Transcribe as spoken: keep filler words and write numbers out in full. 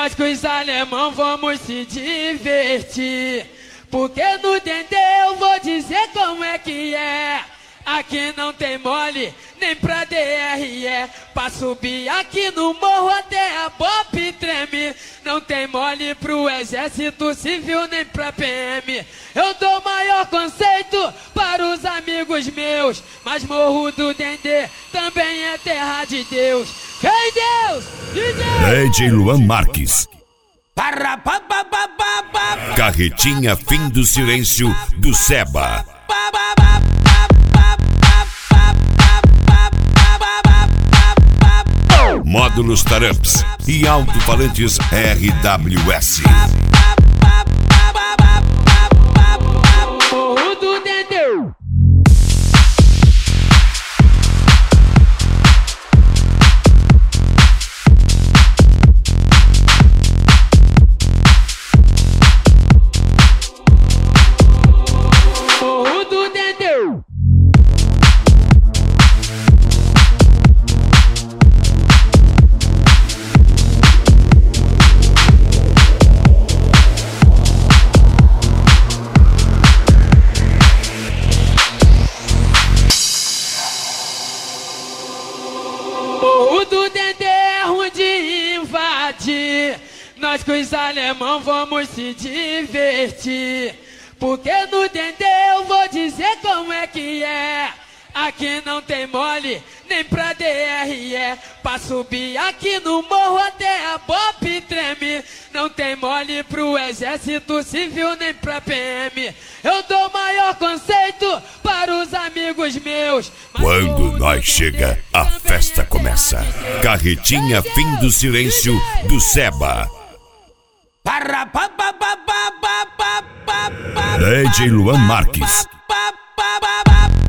Nós com os alemão vamos se divertir, porque no Dendê eu vou dizer como é que é. Aqui não tem mole, nem pra D R E. Pra subir aqui no morro até a Bop treme. Não tem mole pro exército civil, nem pra P M. Eu dou maior conceito para os amigos meus, mas morro do Dendê também é terra de Deus. Ei Deus! D J Luan Marques. Carretinha Fim do Silêncio do Seba. Módulos Taramps e alto-falantes R W S. Morro do Dendê. Morro do Dendê. Morro do Dendê é ruim de invadir. Nós com os alemão vamos se divertir, porque no Dendê eu vou dizer como é que é. Aqui não tem mole, nem pra D R E. Pra subir aqui no morro até a Bop treme. Não tem mole pro exército civil, nem pra P M. Eu dou maior conceito para os amigos meus. Quando nós chega, a festa começa. Carretinha Fim do Silêncio do Seba. D J Luan Marques.